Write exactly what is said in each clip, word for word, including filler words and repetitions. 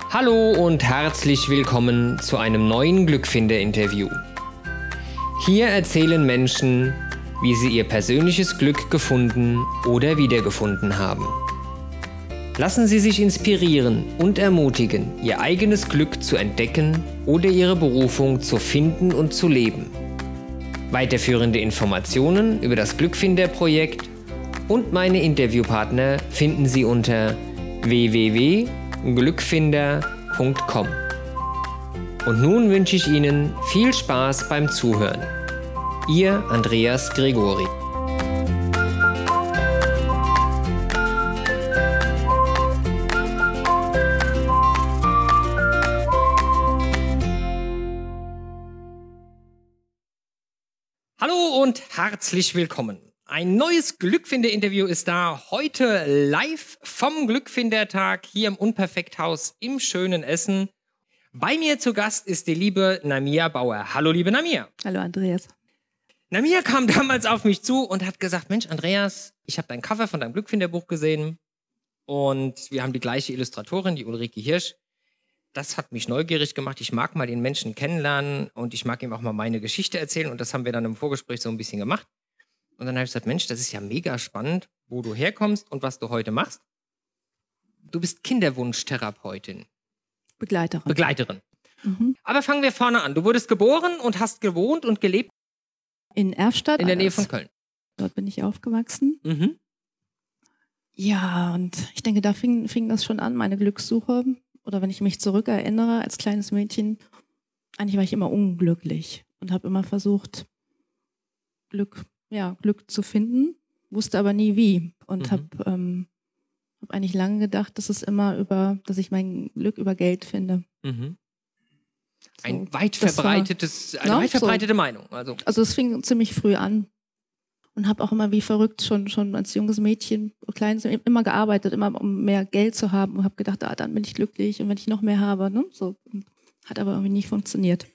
Hallo und herzlich willkommen zu einem neuen Glückfinder-Interview. Hier erzählen Menschen, wie sie ihr persönliches Glück gefunden oder wiedergefunden haben. Lassen Sie sich inspirieren und ermutigen, Ihr eigenes Glück zu entdecken oder Ihre Berufung zu finden und zu leben. Weiterführende Informationen über das Glückfinder-Projekt und meine Interviewpartner finden Sie unter w w w punkt glückfinder punkt com. Und nun wünsche ich Ihnen viel Spaß beim Zuhören. Ihr Andreas Gregori. Hallo und herzlich willkommen. Ein neues Glückfinder-Interview ist da. Heute live vom Glückfinder-Tag hier im Unperfekthaus im schönen Essen. Bei mir zu Gast ist die liebe Namia Bauer. Hallo, liebe Namia. Hallo, Andreas. Namia kam damals auf mich zu und hat gesagt, Mensch, Andreas, ich habe dein Cover von deinem Glückfinder-Buch gesehen und wir haben die gleiche Illustratorin, die Ulrike Hirsch. Das hat mich neugierig gemacht. Ich mag mal den Menschen kennenlernen und ich mag ihm auch mal meine Geschichte erzählen und das haben wir dann im Vorgespräch so ein bisschen gemacht. Und dann habe ich gesagt, Mensch, das ist ja mega spannend, wo du herkommst und was du heute machst. Du bist Kinderwunschtherapeutin. Begleiterin. Begleiterin. Mhm. Aber fangen wir vorne an. Du wurdest geboren und hast gewohnt und gelebt In Erfstadt. in der Nähe von Köln. Dort bin ich aufgewachsen. Mhm. Ja, und ich denke, da fing, fing das schon an, meine Glückssuche. Oder wenn ich mich zurückerinnere, als kleines Mädchen, eigentlich war ich immer unglücklich und habe immer versucht, Glück ja, Glück zu finden, wusste aber nie wie und mhm. habe ähm, hab eigentlich lange gedacht, dass es immer über, dass ich mein Glück über Geld finde. Mhm. So, Ein weit verbreitetes, war, eine no, weit verbreitete so. Meinung. Also also es fing ziemlich früh an und habe auch immer wie verrückt schon schon als junges Mädchen, kleines, immer gearbeitet, immer um mehr Geld zu haben und habe gedacht, ah, dann bin ich glücklich und wenn ich noch mehr habe, ne, so hat aber irgendwie nicht funktioniert.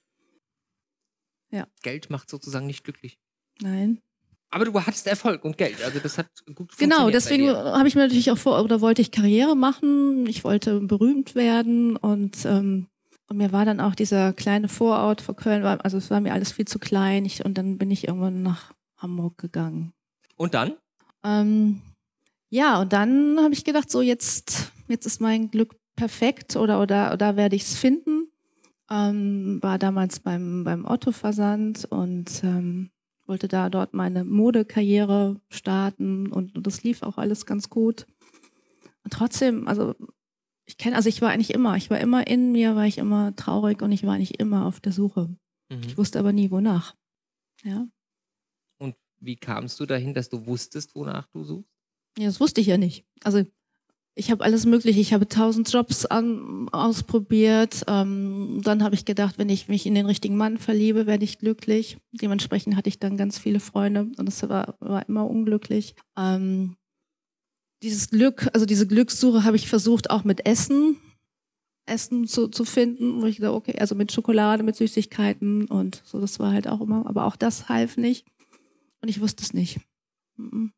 Ja. Geld macht sozusagen nicht glücklich. Nein. Aber du hattest Erfolg und Geld, also das hat gut funktioniert. Genau, deswegen habe ich mir natürlich auch vor, oder wollte ich Karriere machen, ich wollte berühmt werden und, ähm, und mir war dann auch dieser kleine Vorort vor Köln, war, also es war mir alles viel zu klein ich, und dann bin ich irgendwann nach Hamburg gegangen. Und dann? Ähm, ja, und dann habe ich gedacht, so jetzt, jetzt ist mein Glück perfekt oder, oder, oder werde ich es finden. Ähm, war damals beim, beim Otto-Versand und ähm, wollte da dort meine Modekarriere starten und, und das lief auch alles ganz gut. Und trotzdem, also ich kenne, also ich war eigentlich immer, ich war immer in mir, war ich immer traurig und ich war eigentlich immer auf der Suche. Mhm. Ich wusste aber nie, wonach. Ja. Und wie kamst du dahin, dass du wusstest, wonach du suchst? Ja, das wusste ich ja nicht. Also ich habe alles Mögliche, ich habe tausend Jobs an, ausprobiert. Ähm, dann habe ich gedacht, wenn ich mich in den richtigen Mann verliebe, werde ich glücklich. Dementsprechend hatte ich dann ganz viele Freunde und das war, war immer unglücklich. Ähm, dieses Glück, also diese Glückssuche habe ich versucht auch mit Essen, Essen zu, zu finden, wo ich dachte, okay, also mit Schokolade, mit Süßigkeiten und so, das war halt auch immer, aber auch das half nicht und ich wusste es nicht. Mhm.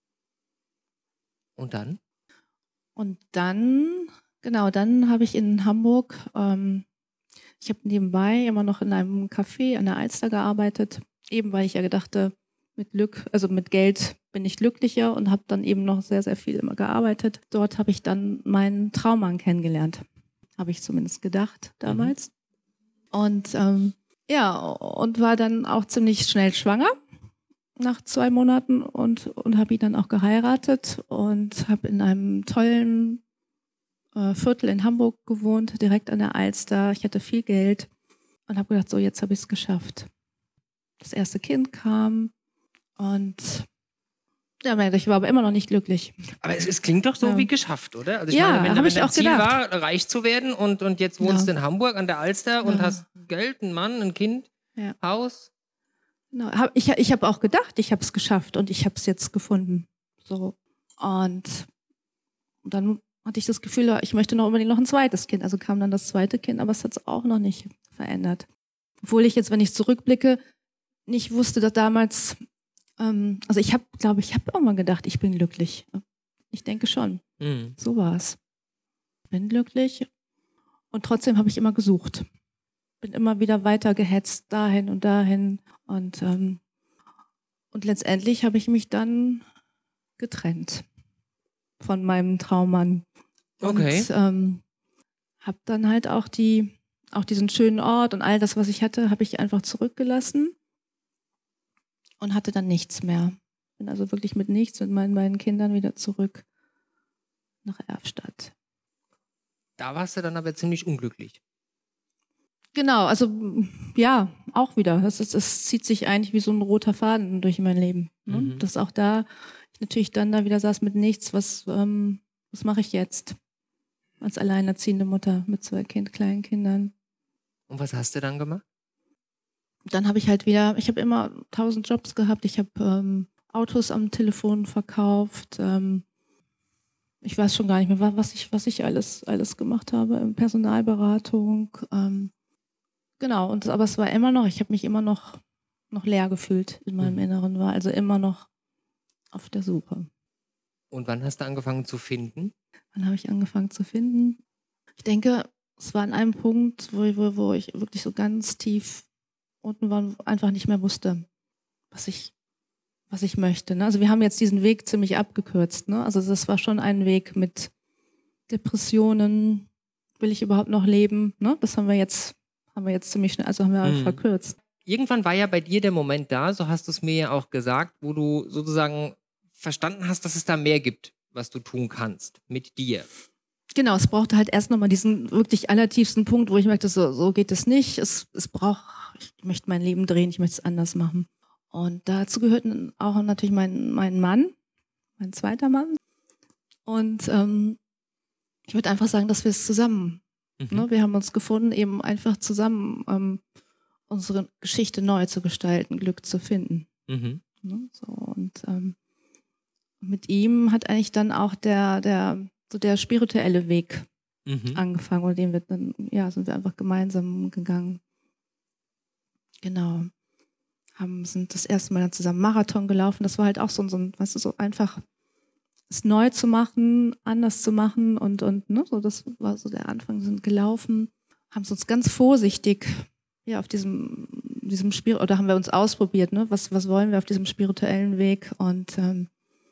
Und dann? Und dann, genau, dann habe ich in Hamburg, ähm, ich habe nebenbei immer noch in einem Café an der Alster gearbeitet, eben weil ich ja gedachte, mit Glück, also mit Geld bin ich glücklicher und habe dann eben noch sehr, sehr viel immer gearbeitet. Dort habe ich dann meinen Traummann kennengelernt, habe ich zumindest gedacht damals. Mhm. Und ähm, ja, und war dann auch ziemlich schnell schwanger. Nach zwei Monaten und, und habe ihn dann auch geheiratet und habe in einem tollen äh, Viertel in Hamburg gewohnt, direkt an der Alster. Ich hatte viel Geld und habe gedacht, so jetzt habe ich es geschafft. Das erste Kind kam und ja, ich war aber immer noch nicht glücklich. Aber es, es klingt doch so ja. wie geschafft, oder? Also ich ja, meine, wenn, wenn ich dein auch Ziel gedacht. war, reich zu werden und, und jetzt wohnst du ja. in Hamburg an der Alster ja. und hast Geld, einen Mann, ein Kind, ja. Haus. Genau. Ich, ich habe auch gedacht, ich habe es geschafft und ich habe es jetzt gefunden. So. Und dann hatte ich das Gefühl, ich möchte noch unbedingt noch ein zweites Kind. Also kam dann das zweite Kind, aber es hat es auch noch nicht verändert. Obwohl ich jetzt, wenn ich zurückblicke, nicht wusste, dass damals, ähm, also ich habe, glaube ich, habe auch mal gedacht, ich bin glücklich. Ich denke schon. Mhm. So war es. Ich bin glücklich. Und trotzdem habe ich immer gesucht. Bin immer wieder weiter gehetzt, dahin und dahin. Und, ähm, und letztendlich habe ich mich dann getrennt von meinem Traummann. Okay. Und ähm, habe dann halt auch die, auch diesen schönen Ort und all das, was ich hatte, habe ich einfach zurückgelassen und hatte dann nichts mehr. Bin also wirklich mit nichts, mit meinen beiden Kindern wieder zurück nach Erfstadt. Da warst du dann aber ziemlich unglücklich. Genau, also ja, auch wieder. Das, ist, das zieht sich eigentlich wie so ein roter Faden durch mein Leben. Ne? Mhm. Dass auch da ich natürlich dann da wieder saß mit nichts, was, ähm, was mache ich jetzt? Als alleinerziehende Mutter mit zwei kind, kleinen Kindern. Und was hast du dann gemacht? Dann habe ich halt wieder, ich habe immer tausend Jobs gehabt. Ich habe ähm, Autos am Telefon verkauft. Ähm, ich weiß schon gar nicht mehr, was ich, was ich alles, alles gemacht habe. Personalberatung. Ähm, genau, und, aber es war immer noch, ich habe mich immer noch, noch leer gefühlt in meinem Mhm. Inneren, war also immer noch auf der Suche. Und wann hast du angefangen zu finden? Wann habe ich angefangen zu finden? Ich denke, es war an einem Punkt, wo, wo, wo ich wirklich so ganz tief unten war und einfach nicht mehr wusste, was ich, was ich möchte. Ne? Also wir haben jetzt diesen Weg ziemlich abgekürzt. Ne? Also das war schon ein Weg mit Depressionen. Will ich überhaupt noch leben? Ne? Das haben wir jetzt, haben wir jetzt ziemlich schnell, also haben wir Mhm. verkürzt. Irgendwann war ja bei dir der Moment da, so hast du es mir ja auch gesagt, wo du sozusagen verstanden hast, dass es da mehr gibt, was du tun kannst mit dir. Genau, es brauchte halt erst nochmal diesen wirklich allertiefsten Punkt, wo ich merkte, so, so geht es nicht. Es, es braucht, ich möchte mein Leben drehen, ich möchte es anders machen. Und dazu gehörten auch natürlich mein, mein Mann, mein zweiter Mann. Und ähm, ich würde einfach sagen, dass wir es zusammen, Mhm. ne, wir haben uns gefunden, eben einfach zusammen ähm, unsere Geschichte neu zu gestalten, Glück zu finden. Mhm. Ne, so, und ähm, mit ihm hat eigentlich dann auch der, der, so der spirituelle Weg Mhm. angefangen und den wir dann, ja, sind wir einfach gemeinsam gegangen. Genau. Haben, sind das erste Mal dann zusammen Marathon gelaufen. Das war halt auch so, so ein, weißt du, so einfach es neu zu machen, anders zu machen und, und, ne, so, das war so der Anfang, wir sind gelaufen, haben es uns ganz vorsichtig, ja, auf diesem, diesem Spir oder haben wir uns ausprobiert, ne, was, was wollen wir auf diesem spirituellen Weg und, ähm,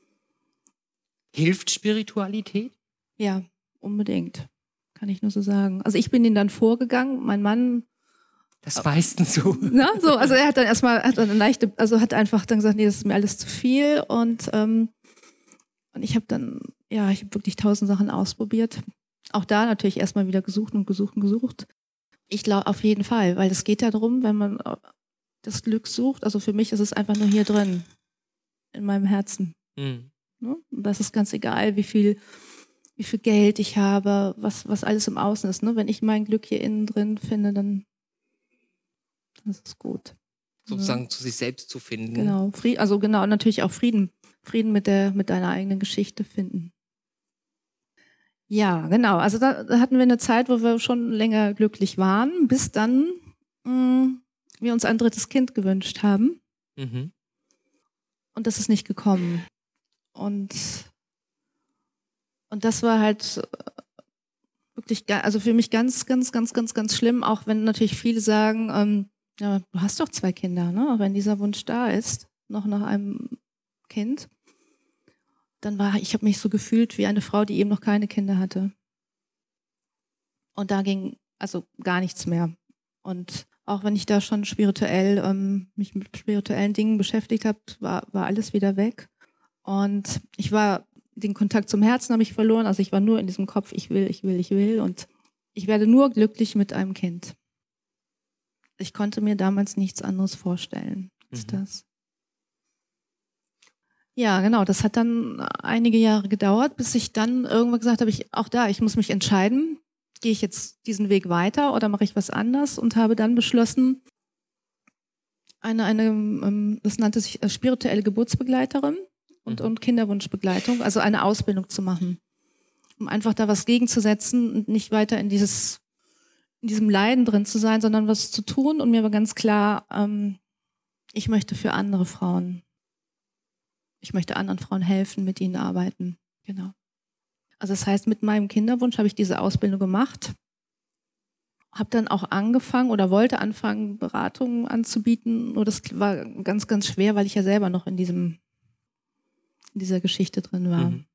Hilft Spiritualität? ja, unbedingt. Kann ich nur so sagen. Also ich bin ihn dann vorgegangen, mein Mann. Das meistens so. Na, so, also er hat dann erstmal, hat dann eine leichte, also hat einfach dann gesagt, nee, das ist mir alles zu viel und, ähm, und ich habe dann, ja, ich habe wirklich tausend Sachen ausprobiert. Auch da natürlich erstmal wieder gesucht und gesucht und gesucht. Ich glaube auf jeden Fall, weil es geht ja darum, wenn man das Glück sucht, also für mich ist es einfach nur hier drin, in meinem Herzen. Mhm. Ne? Und das ist ganz egal, wie viel wie viel Geld ich habe, was, was alles im Außen ist. Ne? Wenn ich mein Glück hier innen drin finde, dann das ist gut. Sozusagen Ja. zu sich selbst zu finden. Genau, Frieden, also genau, natürlich auch Frieden. Frieden mit der, mit deiner eigenen Geschichte finden. Ja, genau. Also da, da hatten wir eine Zeit, wo wir schon länger glücklich waren, bis dann mh, wir uns ein drittes Kind gewünscht haben. Mhm. Und das ist nicht gekommen. Und Und das war halt wirklich, also für mich ganz, ganz, ganz, ganz, ganz schlimm, auch wenn natürlich viele sagen, ähm, ja, du hast doch zwei Kinder, ne? Wenn dieser Wunsch da ist, noch nach einem Kind, dann war, ich habe mich so gefühlt wie eine Frau, die eben noch keine Kinder hatte. Und da ging also gar nichts mehr. Und auch wenn ich da schon spirituell, ähm, mich mit spirituellen Dingen beschäftigt habe, war, war alles wieder weg. Und ich war den Kontakt zum Herzen habe ich verloren. Also ich war nur in diesem Kopf, ich will, ich will, ich will. Und ich werde nur glücklich mit einem Kind. Ich konnte mir damals nichts anderes vorstellen als Mhm. das. Ja, genau. Das hat dann einige Jahre gedauert, bis ich dann irgendwann gesagt habe, ich, auch da, ich muss mich entscheiden. Gehe ich jetzt diesen Weg weiter oder mache ich was anderes? Und habe dann beschlossen, eine, eine das nannte sich spirituelle Geburtsbegleiterin. Und, Mhm. und Kinderwunschbegleitung, also eine Ausbildung zu machen, um einfach da was gegenzusetzen und nicht weiter in dieses, in diesem Leiden drin zu sein, sondern was zu tun. Und mir war ganz klar, ähm, ich möchte für andere Frauen, ich möchte anderen Frauen helfen, mit ihnen arbeiten. Genau. Also das heißt, mit meinem Kinderwunsch habe ich diese Ausbildung gemacht habe dann auch angefangen oder wollte anfangen, Beratungen anzubieten. Nur das war ganz, ganz schwer, weil ich ja selber noch in diesem, in dieser Geschichte drin war. Mhm.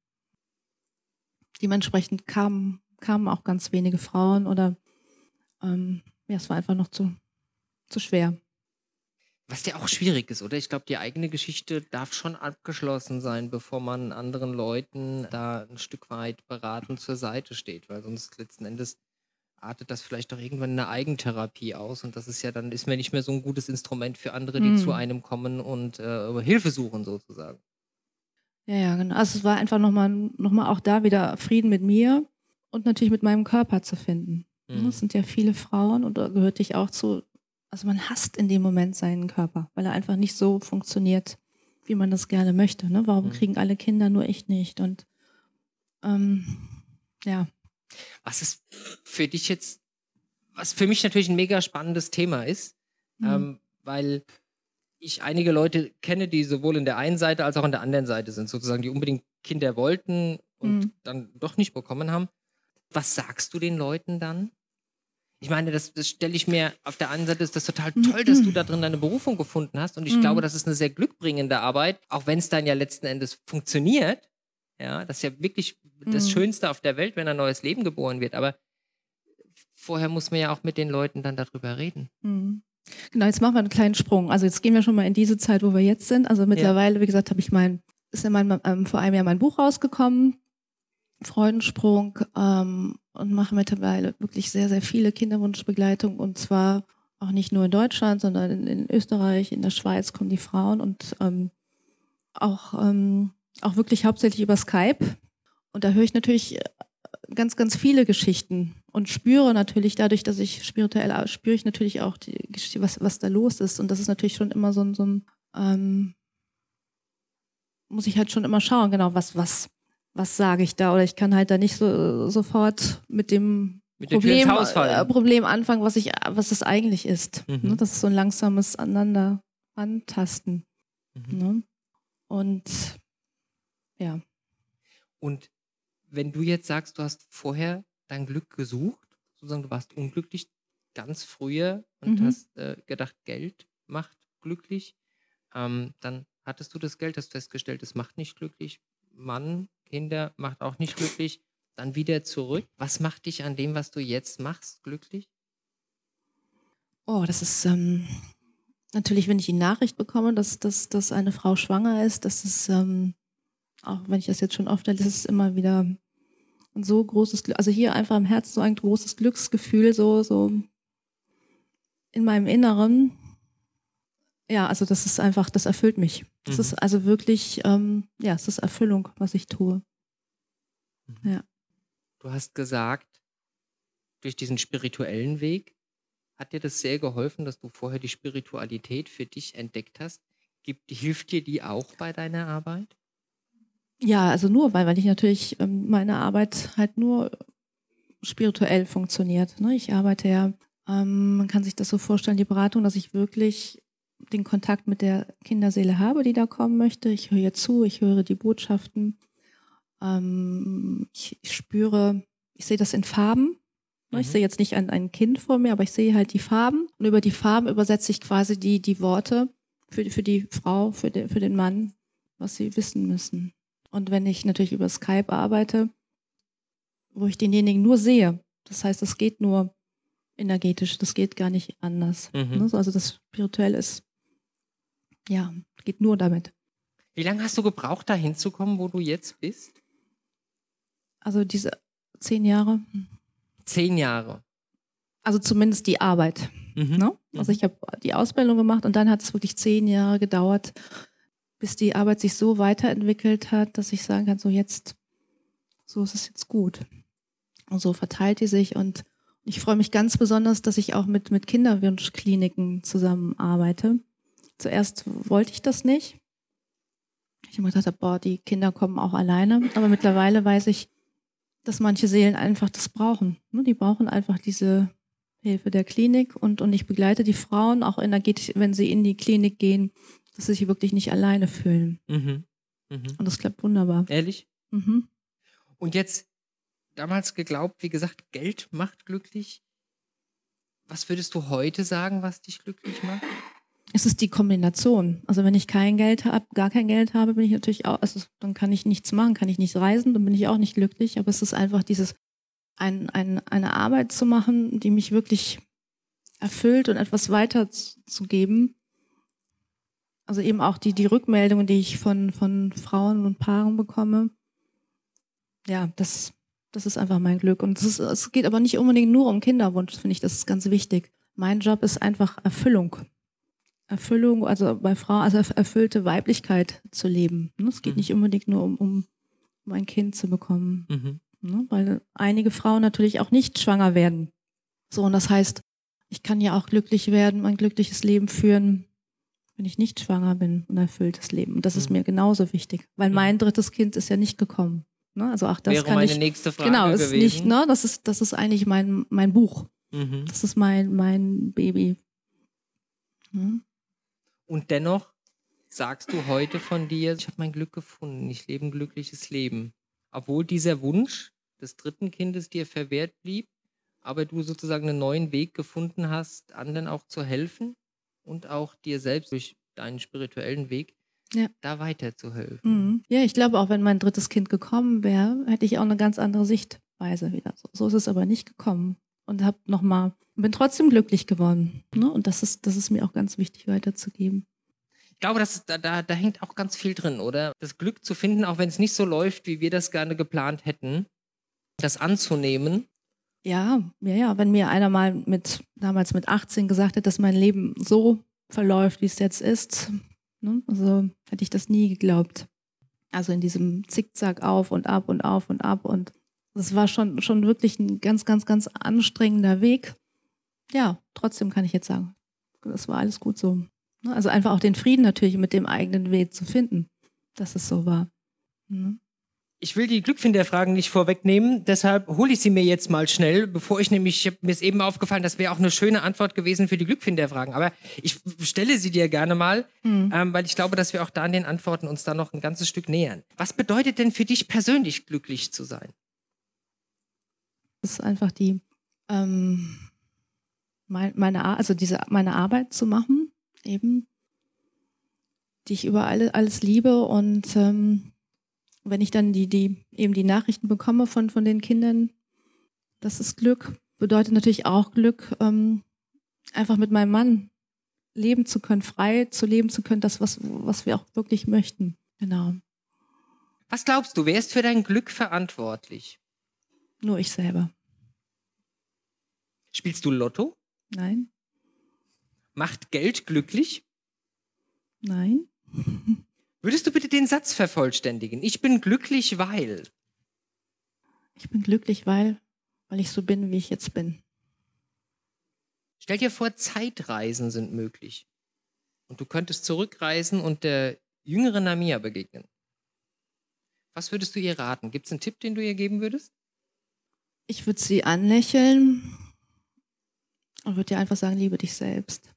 Dementsprechend kamen, kamen auch ganz wenige Frauen oder ähm, ja, es war einfach noch zu, zu schwer. Was ja auch schwierig ist, oder? Ich glaube, die eigene Geschichte darf schon abgeschlossen sein, bevor man anderen Leuten da ein Stück weit beratend zur Seite steht, weil sonst letzten Endes artet das vielleicht doch irgendwann in eine Eigentherapie aus und das ist ja dann, ist man nicht mehr so ein gutes Instrument für andere, die zu Hm. einem kommen und äh, Hilfe suchen sozusagen. Ja, ja, genau. Also es war einfach nochmal noch mal auch da wieder Frieden mit mir und natürlich mit meinem Körper zu finden. Mhm. Es sind ja viele Frauen und da gehörte ich auch zu. Also man hasst in dem Moment seinen Körper, weil er einfach nicht so funktioniert, wie man das gerne möchte. Ne? Warum Mhm. kriegen alle Kinder, nur ich nicht? Und ähm, ja. Was ist für dich jetzt, was für mich natürlich ein mega spannendes Thema ist, Mhm. ähm, weil ich einige Leute kenne, die sowohl in der einen Seite als auch in der anderen Seite sind, sozusagen, die unbedingt Kinder wollten und Mhm. dann doch nicht bekommen haben. Was sagst du den Leuten dann? Ich meine, das, das stelle ich mir, auf der einen Seite ist das total toll, dass du da drin deine Berufung gefunden hast und ich Mhm. glaube, das ist eine sehr glückbringende Arbeit, auch wenn es dann ja letzten Endes funktioniert. Ja, das ist ja wirklich das Mhm. Schönste auf der Welt, wenn ein neues Leben geboren wird, aber vorher muss man ja auch mit den Leuten dann darüber reden. Mhm. Genau, jetzt machen wir einen kleinen Sprung. Also jetzt gehen wir schon mal in diese Zeit, wo wir jetzt sind. Also mittlerweile, wie gesagt, habe ich mein, ist ja mein, ähm, vor einem Jahr mein Buch rausgekommen, Freudensprung, ähm, und mache mittlerweile wirklich sehr, sehr viele Kinderwunschbegleitungen und zwar auch nicht nur in Deutschland, sondern in, in Österreich, in der Schweiz kommen die Frauen und ähm, auch, ähm, auch wirklich hauptsächlich über Skype. Und da höre ich natürlich ganz, ganz viele Geschichten und spüre natürlich dadurch, dass ich spirituell arbeite, spüre ich natürlich auch die Geschichte, was, was da los ist. Und das ist natürlich schon immer so ein, so ein ähm, muss ich halt schon immer schauen, genau, was, was, was sage ich da? Oder ich kann halt da nicht so sofort mit dem Mit der Tür ins Problem, Haus fallen. äh, Problem anfangen, was ich, was es eigentlich ist. Mhm. Ne? Das ist so ein langsames Aneinander antasten. Mhm. Ne? Und ja. Und wenn du jetzt sagst, du hast vorher dein Glück gesucht, sozusagen du warst unglücklich ganz früher und Mhm. hast äh, gedacht, Geld macht glücklich, ähm, dann hattest du das Geld, hast festgestellt, es macht nicht glücklich, Mann, Kinder macht auch nicht glücklich, dann wieder zurück. Was macht dich an dem, was du jetzt machst, glücklich? Oh, das ist ähm, natürlich, wenn ich die Nachricht bekomme, dass, dass, dass eine Frau schwanger ist, das ist, ähm, auch wenn ich das jetzt schon oft, das ist immer wieder ein so großes Glück, also hier einfach im Herzen so ein großes Glücksgefühl, so, so in meinem Inneren. Ja, also das ist einfach, das erfüllt mich. Das Mhm. ist also wirklich, ähm, ja, es ist Erfüllung, was ich tue. Mhm. Ja. Du hast gesagt, durch diesen spirituellen Weg hat dir das sehr geholfen, dass du vorher die Spiritualität für dich entdeckt hast. Gibt, hilft dir die auch bei deiner Arbeit? Ja, also nur, weil, weil ich natürlich ähm, meine Arbeit halt nur spirituell funktioniert. Ne? Ich arbeite ja, ähm, man kann sich das so vorstellen, die Beratung, dass ich wirklich den Kontakt mit der Kinderseele habe, die da kommen möchte. Ich höre ihr zu, ich höre die Botschaften. Ähm, ich, ich spüre, ich sehe das in Farben. Ne? Ich Mhm. sehe jetzt nicht ein, ein Kind vor mir, aber ich sehe halt die Farben. Und über die Farben übersetze ich quasi die, die Worte für, für die Frau, für, de, für den Mann, was sie wissen müssen. Und wenn ich natürlich über Skype arbeite, wo ich denjenigen nur sehe, das heißt, es geht nur energetisch, das geht gar nicht anders. Mhm. Ne? Also das Spirituelle ist, ja, geht nur damit. Wie lange hast du gebraucht, da hinzukommen, wo du jetzt bist? Also diese zehn Jahre, Zehn Jahre. also zumindest die Arbeit. Mhm. Ne? Also ich habe die Ausbildung gemacht und dann hat es wirklich zehn Jahre gedauert, bis die Arbeit sich so weiterentwickelt hat, dass ich sagen kann, so jetzt, so ist es jetzt gut. Und so verteilt die sich und ich freue mich ganz besonders, dass ich auch mit, mit Kinderwunschkliniken zusammenarbeite. Zuerst wollte ich das nicht. Ich habe gedacht, boah, die Kinder kommen auch alleine. Aber mittlerweile weiß ich, dass manche Seelen einfach das brauchen. Die brauchen einfach diese Hilfe der Klinik und, und ich begleite die Frauen auch energetisch, wenn sie in die Klinik gehen, dass sie sich wirklich nicht alleine fühlen. Mhm. Mhm. Und das klappt wunderbar. Ehrlich? Mhm. Und jetzt damals geglaubt, wie gesagt, Geld macht glücklich. Was würdest du heute sagen, was dich glücklich macht? Es ist die Kombination. Also wenn ich kein Geld habe, gar kein Geld habe, bin ich natürlich auch, also dann kann ich nichts machen, kann ich nicht reisen, dann bin ich auch nicht glücklich. Aber es ist einfach dieses, ein, ein, eine Arbeit zu machen, die mich wirklich erfüllt und etwas weiterzugeben. Also eben auch die, die Rückmeldungen, die ich von, von Frauen und Paaren bekomme. Ja, das, das ist einfach mein Glück. Und es, ist, es geht aber nicht unbedingt nur um Kinderwunsch, finde ich, das ist ganz wichtig. Mein Job ist einfach Erfüllung. Erfüllung, also bei Frauen, also erfüllte Weiblichkeit zu leben. Es geht mhm. nicht unbedingt nur um, um, um ein Kind zu bekommen. Mhm. Ne? Weil einige Frauen natürlich auch nicht schwanger werden. So, und das heißt, ich kann ja auch glücklich werden, ein glückliches Leben führen, wenn ich nicht schwanger bin, ein erfülltes Leben. Und das mhm. ist mir genauso wichtig, weil mhm. mein drittes Kind ist ja nicht gekommen. Ne? Also auch das wäre kann meine ich, nächste Frage genau, gewesen. Ist nicht, ne? Das ist, das ist eigentlich mein, mein Buch. Mhm. Das ist mein, mein Baby. Hm? Und dennoch sagst du heute von dir, ich habe mein Glück gefunden, ich lebe ein glückliches Leben. Obwohl dieser Wunsch des dritten Kindes dir verwehrt blieb, aber du sozusagen einen neuen Weg gefunden hast, anderen auch zu helfen und auch dir selbst durch deinen spirituellen Weg ja. da weiterzuhelfen. Mhm. Ja, ich glaube, auch wenn mein drittes Kind gekommen wäre, hätte ich auch eine ganz andere Sichtweise wieder. So, so ist es aber nicht gekommen. Und hab noch mal, bin trotzdem glücklich geworden. Ne? Und das ist, das ist mir auch ganz wichtig weiterzugeben. Ich glaube, das, da, da, da hängt auch ganz viel drin, oder? Das Glück zu finden, auch wenn es nicht so läuft, wie wir das gerne geplant hätten, das anzunehmen. Ja, ja, ja. Wenn mir einer mal mit, damals mit achtzehn gesagt hätte, dass mein Leben so verläuft, wie es jetzt ist, ne? Also hätte ich das nie geglaubt. Also in diesem Zickzack auf und ab und auf und ab und das war schon, schon wirklich ein ganz, ganz, ganz anstrengender Weg. Ja, trotzdem kann ich jetzt sagen, das war alles gut so. Also einfach auch den Frieden natürlich mit dem eigenen Weg zu finden, dass es so war. Mhm. Ich will die Glückfinderfragen nicht vorwegnehmen, deshalb hole ich sie mir jetzt mal schnell, bevor ich nämlich, mir ist eben aufgefallen, das wäre auch eine schöne Antwort gewesen für die Glückfinderfragen, aber ich stelle sie dir gerne mal, mhm. ähm, weil ich glaube, dass wir auch da an den Antworten uns da noch ein ganzes Stück nähern. Was bedeutet denn für dich persönlich glücklich zu sein? Das ist einfach die, ähm, mein, meine, also diese, meine Arbeit zu machen, eben, die ich über alle, alles liebe und ähm, wenn ich dann die, die, eben die Nachrichten bekomme von, von den Kindern, das ist Glück, bedeutet natürlich auch Glück, ähm, einfach mit meinem Mann leben zu können, frei zu leben zu können, das, was, was wir auch wirklich möchten. Genau. Was glaubst du, wer ist für dein Glück verantwortlich? Nur ich selber. Spielst du Lotto? Nein. Macht Geld glücklich? Nein. Würdest du bitte den Satz vervollständigen? Ich bin glücklich, weil... Ich bin glücklich, weil, weil ich so bin, wie ich jetzt bin. Stell dir vor, Zeitreisen sind möglich. Und du könntest zurückreisen und der jüngeren Namia begegnen. Was würdest du ihr raten? Gibt es einen Tipp, den du ihr geben würdest? Ich würde sie anlächeln und würde dir einfach sagen, liebe dich selbst.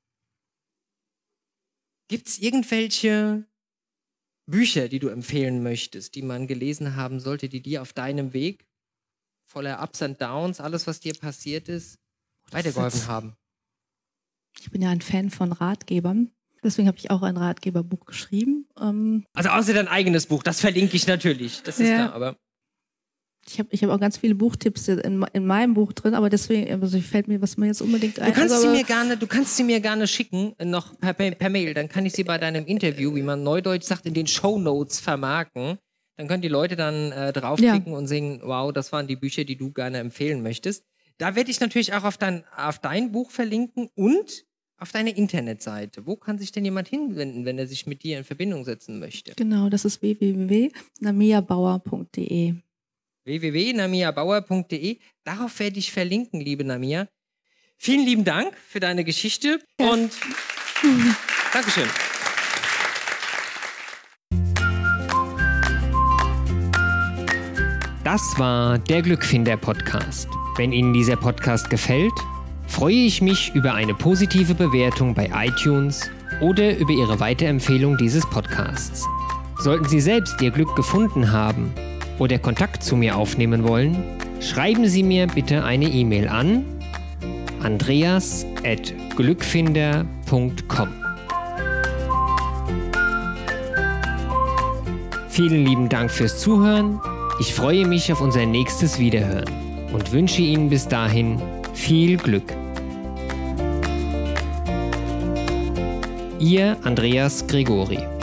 Gibt es irgendwelche Bücher, die du empfehlen möchtest, die man gelesen haben sollte, die dir auf deinem Weg voller Ups und Downs, alles, was dir passiert ist, weitergeholfen haben? Ich bin ja ein Fan von Ratgebern. Deswegen habe ich auch ein Ratgeberbuch geschrieben. Ähm also außer dein eigenes Buch, das verlinke ich natürlich, das ist ja klar, aber... Ich habe ich hab auch ganz viele Buchtipps in, in meinem Buch drin, aber deswegen also fällt mir was mir jetzt unbedingt ein. Du kannst, also, sie mir gerne, du kannst sie mir gerne schicken, noch per, per Mail. Dann kann ich sie bei deinem Interview, wie man neudeutsch sagt, in den Shownotes vermarken. Dann können die Leute dann äh, draufklicken ja. und sehen, wow, das waren die Bücher, die du gerne empfehlen möchtest. Da werde ich natürlich auch auf dein, auf dein Buch verlinken und auf deine Internetseite. Wo kann sich denn jemand hinwenden, wenn er sich mit dir in Verbindung setzen möchte? Genau, das ist w w w punkt namia bauer punkt d e. w w w punkt namia bauer punkt d e. Darauf werde ich verlinken, liebe Namia. Vielen lieben Dank für deine Geschichte ja. und Dankeschön. Das war der Glückfinder-Podcast. Wenn Ihnen dieser Podcast gefällt, freue ich mich über eine positive Bewertung bei iTunes oder über Ihre Weiterempfehlung dieses Podcasts. Sollten Sie selbst Ihr Glück gefunden haben oder Kontakt zu mir aufnehmen wollen, schreiben Sie mir bitte eine E-Mail an andreas at glückfinder punkt com. Vielen lieben Dank fürs Zuhören. Ich freue mich auf unser nächstes Wiederhören und wünsche Ihnen bis dahin viel Glück. Ihr Andreas Gregori.